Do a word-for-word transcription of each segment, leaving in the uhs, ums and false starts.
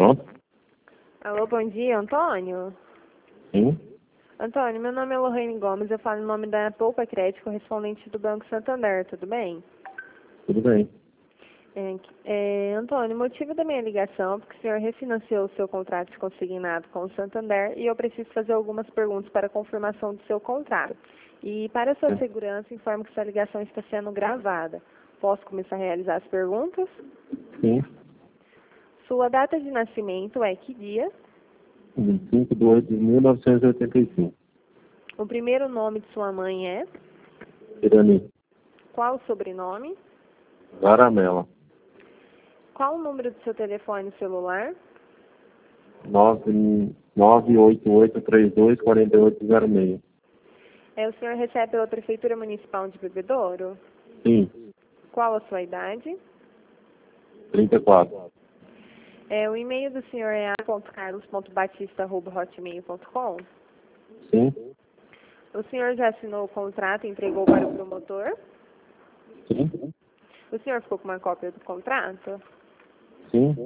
Pronto? Alô, bom dia, Antônio? Sim. Antônio, meu nome é Lorraine Gomes, eu falo em nome da Poupa Crédito, correspondente do Banco Santander, tudo bem? Tudo bem. É, é, Antônio, o motivo da minha ligação é porque o senhor refinanciou o seu contrato de consignado com o Santander e eu preciso fazer algumas perguntas para confirmação do seu contrato. E para sua segurança, informo que sua ligação está sendo gravada. Posso começar a realizar as perguntas? Sim. Sua data de nascimento é que dia? vinte e cinco de oito de mil novecentos e oitenta e cinco. O primeiro nome de sua mãe é? Irani. Qual o sobrenome? Varamela. Qual o número do seu telefone celular? nove oito oito três dois quatro oito zero seis. É, o senhor recebe pela Prefeitura Municipal de Bebedouro? Sim. Qual a sua idade? trinta e quatro. É, o e-mail do senhor é a ponto carlos ponto batista arroba hotmail ponto com? Sim. O senhor já assinou o contrato e entregou para o promotor? Sim. O senhor ficou com uma cópia do contrato? Sim.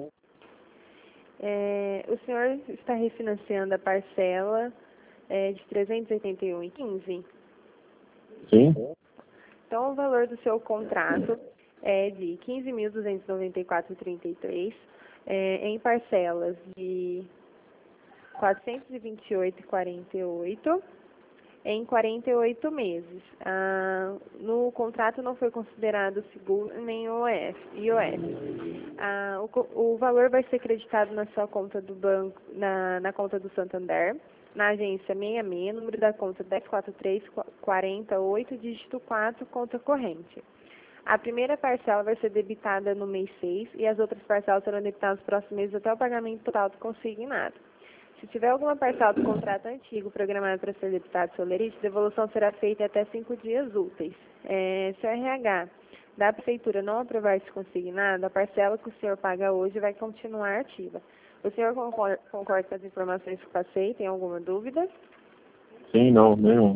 É, o senhor está refinanciando a parcela é, de trezentos e oitenta e um reais e quinze centavos? Sim. Então, o valor do seu contrato é de quinze mil duzentos e noventa e quatro reais e trinta e três centavos, é, em parcelas de quatrocentos e vinte e oito reais e quarenta e oito centavos, em quarenta e oito meses. Ah, no contrato não foi considerado seguro nem I O F. Ah, o, co- o valor vai ser creditado na sua conta do banco, na, na conta do Santander, na agência sessenta e seis, número da conta dez quatro três quatro oito, dígito quatro, conta corrente. A primeira parcela vai ser debitada no mês seis e as outras parcelas serão debitadas nos próximos meses até o pagamento total do consignado. Se tiver alguma parcela do contrato antigo programada para ser debitada solerite, a devolução será feita em até cinco dias úteis. É, se o R H da Prefeitura não aprovar esse consignado, a parcela que o senhor paga hoje vai continuar ativa. O senhor concorda, concorda com as informações que passei? Tem alguma dúvida? Sim, não, nenhum.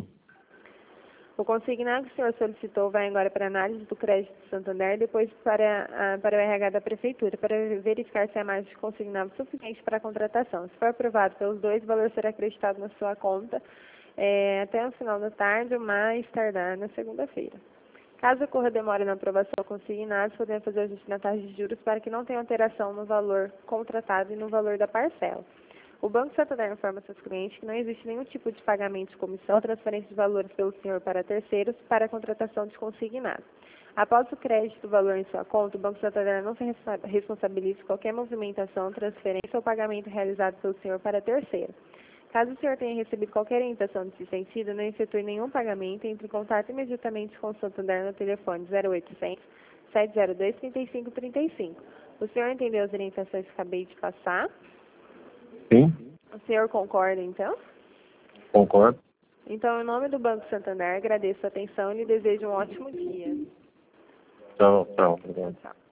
O consignado que o senhor solicitou vai agora para a análise do crédito do Santander, depois para, a, para o R H da Prefeitura, para verificar se a margem de consignado é suficiente para a contratação. Se for aprovado pelos dois, o valor será acreditado na sua conta é, até o final da tarde, ou mais tardar na segunda-feira. Caso ocorra demora na aprovação do consignado, podemos fazer ajuste na taxa de juros para que não tenha alteração no valor contratado e no valor da parcela. O Banco Santander informa seus clientes que não existe nenhum tipo de pagamento de comissão ou transferência de valores pelo senhor para terceiros para a contratação de consignado. Após o crédito do valor em sua conta, o Banco Santander não se respa- responsabiliza por qualquer movimentação, transferência ou pagamento realizado pelo senhor para terceiro. Caso o senhor tenha recebido qualquer orientação nesse sentido, não efetue nenhum pagamento, entre em contato imediatamente com o Santander no telefone zero oitocentos, sete zero dois, três cinco três cinco. O senhor entendeu as orientações que acabei de passar? Sim. O senhor concorda, então? Concordo. Então, em nome do Banco Santander, agradeço a atenção e lhe desejo um ótimo dia. Tchau, tchau. Tchau, Obrigado. tchau.